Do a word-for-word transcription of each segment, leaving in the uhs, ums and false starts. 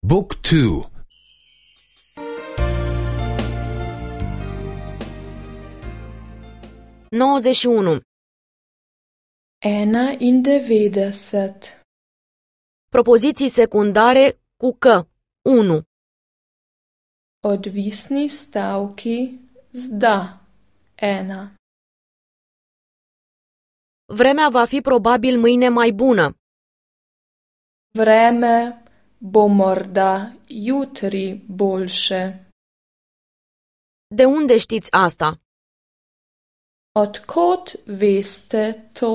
Book two. nouăzeci și unu. Ena in devetdeset. Propoziții secundare cu că. unu. Odvisni stavki z da. Ena. Vremea va fi probabil mâine mai bună. Vreme bo morda jutri boljše. De unde știți asta? Od kod veste to?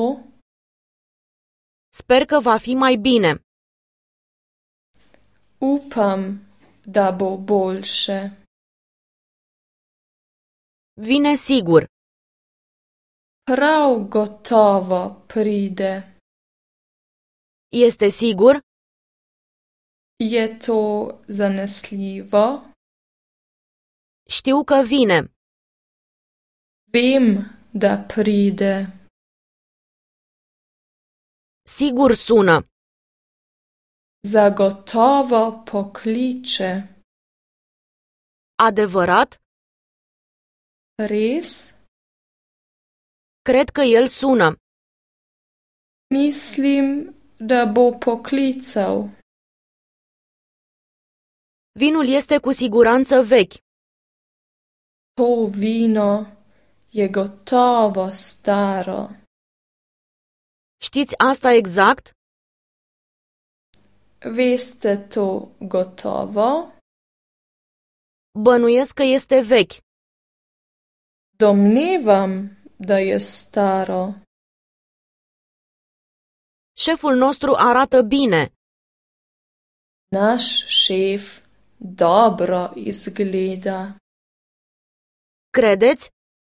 Sper că va fi mai bine. Upam, da bo boljše. Vine sigur. Prav gotovo pride. Este sigur? Je to zanesljivo? Știu că vine. Vem, da pride. Sigur sună. Zagotovo pokliče. Adevărat? Res? Cred că el sună. Mislim, da bo poklical. Vinul este cu siguranță vechi. To vino je gotovo staro. Știți asta exact? Veste to gotovo? Bănuiesc că este vechi. Domnevam, da je staro. Șeful nostru arată bine. Naš šef dobro izgleda. Credeți?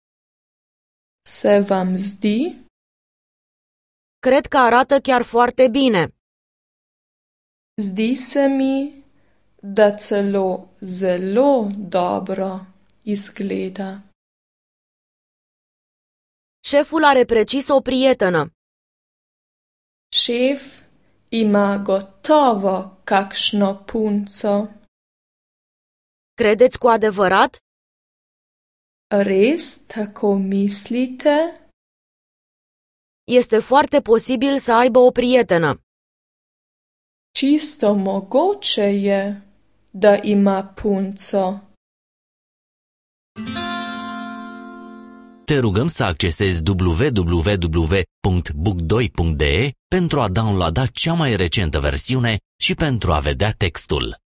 Se vam zdi? Cred că arată chiar foarte bine. Zdi se mi, da celo zelo dobro izgleda. Șeful are precis o prietenă. Šef ima gotovo kakšno punco. Credeți cu adevărat? Res tako mislite? Este foarte posibil să aibă o prietenă. Čisto mogoče je, da ima punco. Te rugăm să accesezi w w w punct book doi punct d e pentru a downloada cea mai recentă versiune și pentru a vedea textul.